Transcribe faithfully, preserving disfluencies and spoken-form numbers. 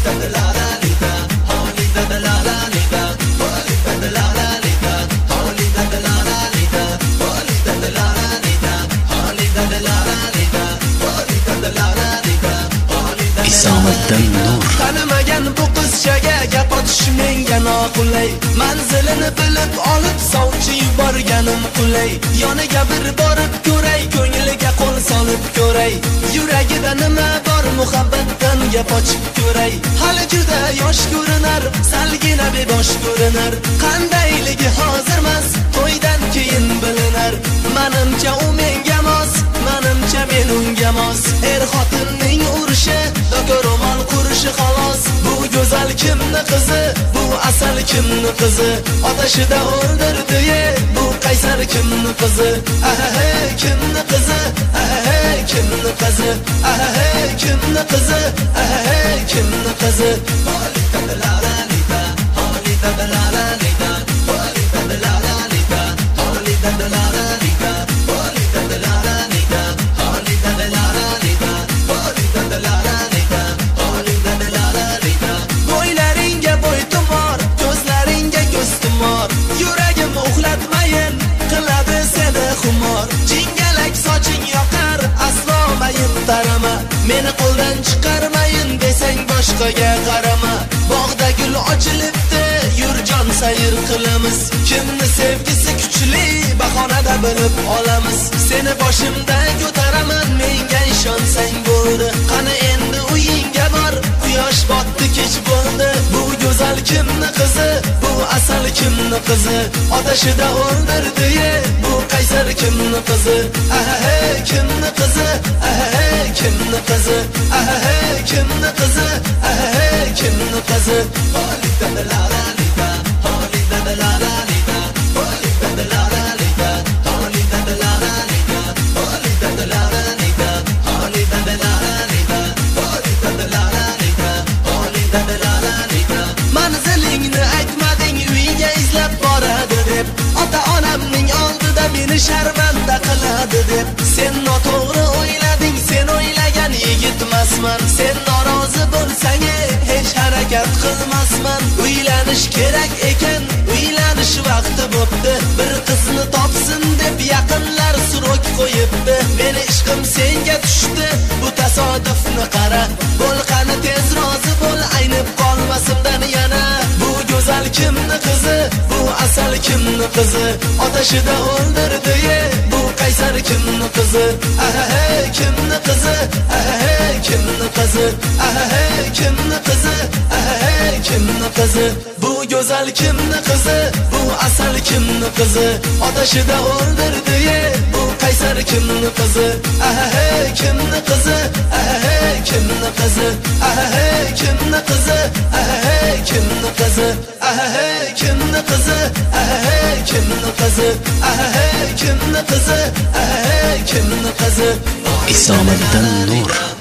Isomiddin Nur. Tanimagan bu qizchaga gap otish menga noqulay. Manzilini bilib olib sovchi yuborganim qulay. Yoniga bir borib ko'ray, ko'ngliga qo'l solib ko'ray. Yuragida nima bor muhabbatdan gap ochib ko'ray. Hali juda yosh ko'rinar, salgina bebosh ko'rinar. Qandayligi hozirmas, to'ydan keyin bilinar. Menimcha u menga mos, menimcha men unga mos. Er xotinning urushi, do'koro'mol qurishi xolos. Bu go'zal kimni qizi, bu asal kimni qizi? Otashida o'ldirdi, bu qaysar kimni qizi? Aha, kimni qizi? Aha, kimni qizi? Aha, kimni qizi? Aha, kimni qizi? Holida dalalalida, holida dalalalida, holida dalalalida, holida dalalalida, holida dalalalida, holida dalalalida, holida dalalalida, holida dalalalida. Bo'ylaringga bo'y tumor, ko'zlaringga ko'z tumor. Yuragim uxlatmayin, qiladi seni xumor. Jingalak soching yoqar, aslo mayin tarama. Meni qo'ldan chiqarmayin desang boshqaga qarama. Bog'da gul ochilibdi, yurjon sayr qilamiz. Kimni sevgisi kuchli, bahonada bilib olamiz. Seni boshimda ko'taraman, menga ishonsang bo'ldi. Qani endi uyingga bor, quyosh botdi kech bo'ldi. Bu go'zal kimni qizi, bu asal kimni qizi? Otashida o'ldirdi, bu qaysar kimni qizi? Aha, kimni qizi? Aha, kimni qizi? Aha, kimni qizi? Aha, kimni qizi? Holida dalalalida, holida dalalalida, holida dalalalida, holida dalalalida, holida dalalalida, holida dalalalida, holida dalalalida, holida dalalalida. Manzilingni aytmading, uyga izlab boradi deb. Ota-onamning oldida meni sharmanda qiladi deb. Sen noto'g'ri o'ylading, sen o'ylagan yigitmasman. Sen norozi bo'lsang, hech harakat qilmasman. Uylanish kerak ekan, uylanish vaqti bo'pti. Bir qizni topsin deb yaqinlar surok qo'yibdi. Meni ishqim senga tushdi, bu tasodifni qara. Bo'l qani tez rozi bo'l, aynib qolmasimdan yana. Bu go'zal kimni qizi, bu asal kimni qizi? Otashida o'ldirdi, bu qaysar kimni qizi? Aha, kimni qizi? Aha, kimni qizi? Aha, kimni qizi? Aha, kimni qizi? Bu go'zal kimni qizi, bu asal kimni qizi? Otashida o'ldirdi, bu qaysar kimni qizi? Aha, kimni qizi? Aha, kimni qizi? Aha, kimni qizi? Aha, kimni qizi? Aha, kimni qizi? Aha, kimni qizi? Aha, kimni qizi? Aha, kimni qizi? Isomiddin Nur.